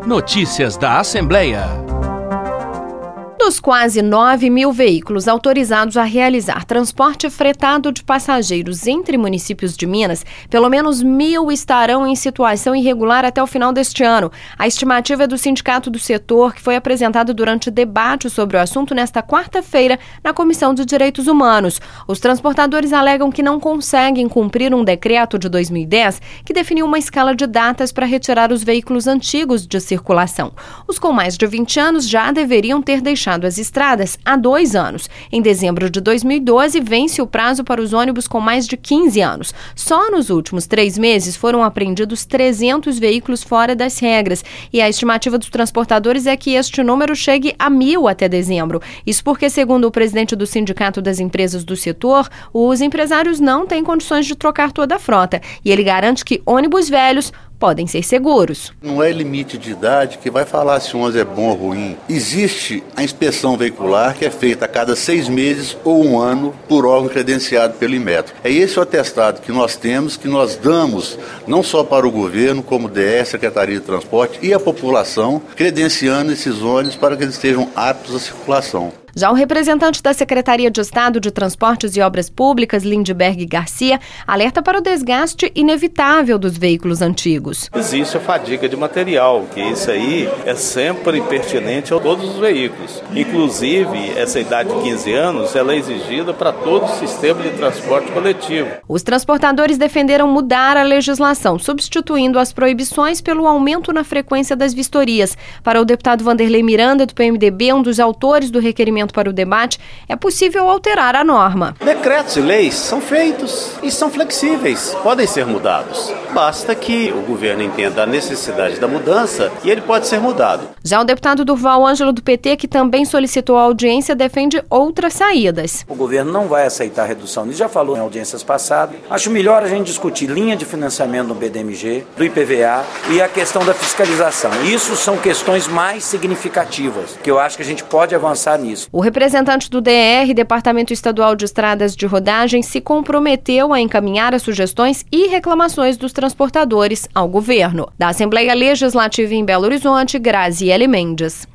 Notícias da Assembleia. Dos quase 9 mil veículos autorizados a realizar transporte fretado de passageiros entre municípios de Minas, pelo menos 1.000 estarão em situação irregular até o final deste ano. A estimativa é do Sindicato do Setor, que foi apresentada durante debate sobre o assunto nesta quarta-feira na Comissão de Direitos Humanos. Os transportadores alegam que não conseguem cumprir um decreto de 2010 que definiu uma escala de datas para retirar os veículos antigos de circulação. Os com mais de 20 anos já deveriam ter deixado as estradas há 2 anos. Em dezembro de 2012, vence o prazo para os ônibus com mais de 15 anos. Só nos últimos 3 meses foram apreendidos 300 veículos fora das regras. E a estimativa dos transportadores é que este número chegue a 1.000 até dezembro. Isso porque, segundo o presidente do Sindicato das Empresas do Setor, os empresários não têm condições de trocar toda a frota. E ele garante que ônibus velhos podem ser seguros. Não é limite de idade que vai falar se um ônibus é bom ou ruim. Existe a inspeção veicular que é feita a cada 6 meses ou 1 ano por órgão credenciado pelo Inmetro. É esse o atestado que nós temos, que nós damos não só para o governo, como DE, Secretaria de Transporte e a população, credenciando esses ônibus para que eles estejam aptos à circulação. Já o representante da Secretaria de Estado de Transportes e Obras Públicas, Lindbergh Garcia, alerta para o desgaste inevitável dos veículos antigos. Existe a fadiga de material, que isso aí é sempre pertinente a todos os veículos. Inclusive, essa idade de 15 anos ela é exigida para todo o sistema de transporte coletivo. Os transportadores defenderam mudar a legislação, substituindo as proibições pelo aumento na frequência das vistorias. Para o deputado Vanderlei Miranda, do PMDB, um dos autores do requerimento para o debate, é possível alterar a norma. Decretos e leis são feitos e são flexíveis, podem ser mudados. Basta que o governo entenda a necessidade da mudança e ele pode ser mudado. Já o deputado Durval Ângelo, do PT, que também solicitou a audiência, defende outras saídas. O governo não vai aceitar a redução, ele já falou em audiências passadas. Acho melhor a gente discutir linha de financiamento do BDMG, do IPVA e a questão da fiscalização. Isso são questões mais significativas, que eu acho que a gente pode avançar nisso. O representante do DR, Departamento Estadual de Estradas de Rodagem, se comprometeu a encaminhar as sugestões e reclamações dos transportadores ao governo. Da Assembleia Legislativa em Belo Horizonte, Graziele Mendes.